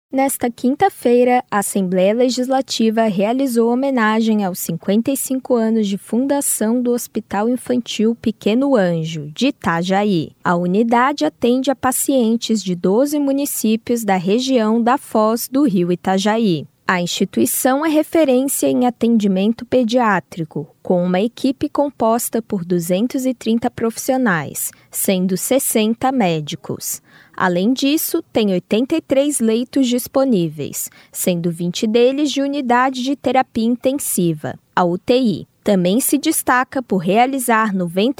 Nesta quinta-feira, a Assembleia Legislativa realizou homenagem aos 55 anos de fundação do Hospital Infantil Pequeno Anjo, de Itajaí. A unidade atende a pacientes de 12 municípios da região da Foz do Rio Itajaí. A instituição é referência em atendimento pediátrico, com uma equipe composta por 230 profissionais, sendo 60 médicos. Além disso, tem 83 leitos disponíveis, sendo 20 deles de unidade de terapia intensiva, a UTI. Também se destaca por realizar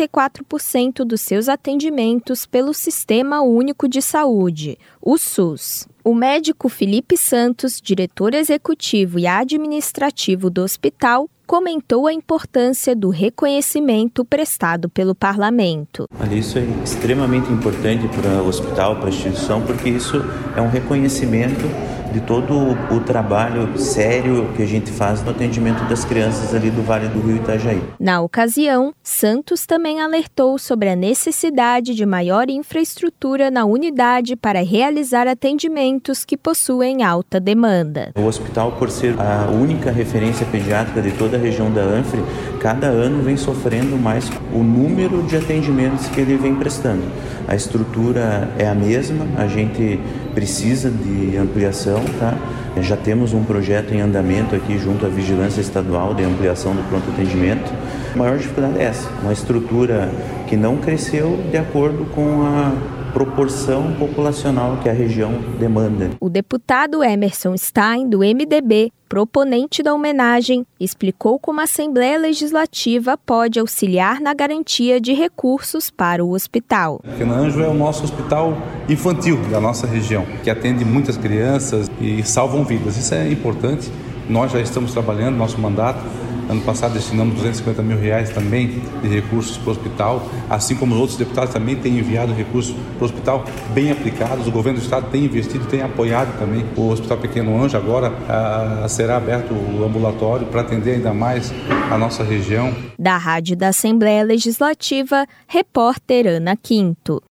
94% dos seus atendimentos pelo Sistema Único de Saúde, o SUS. O médico Felipe Santos, diretor executivo e administrativo do hospital, comentou a importância do reconhecimento prestado pelo parlamento. Isso é extremamente importante para o hospital, para a instituição, porque isso é um reconhecimento de todo o trabalho sério que a gente faz no atendimento das crianças ali do Vale do Rio Itajaí. Na ocasião, Santos também alertou sobre a necessidade de maior infraestrutura na unidade para realizar atendimentos que possuem alta demanda. O hospital, por ser a única referência pediátrica de toda a região da Anfre, cada ano vem sofrendo mais o número de atendimentos que ele vem prestando. A estrutura é a mesma, a gente precisa de ampliação, tá? Já temos um projeto em andamento aqui junto à Vigilância Estadual de ampliação do pronto atendimento. A maior dificuldade é essa, uma estrutura que não cresceu de acordo com a proporção populacional que a região demanda. O deputado Emerson Stein, do MDB, proponente da homenagem, explicou como a Assembleia Legislativa pode auxiliar na garantia de recursos para o hospital. O Pequeno Anjo é o nosso hospital infantil da nossa região, que atende muitas crianças e salvam vidas. Isso é importante. Nós já estamos trabalhando no nosso mandato. Ano passado destinamos R$250 mil também de recursos para o hospital, assim como os outros deputados também têm enviado recursos para o hospital bem aplicados. O governo do estado tem investido, tem apoiado também o Hospital Pequeno Anjo. Agora será aberto o ambulatório para atender ainda mais a nossa região. Da Rádio da Assembleia Legislativa, repórter Ana Quinto.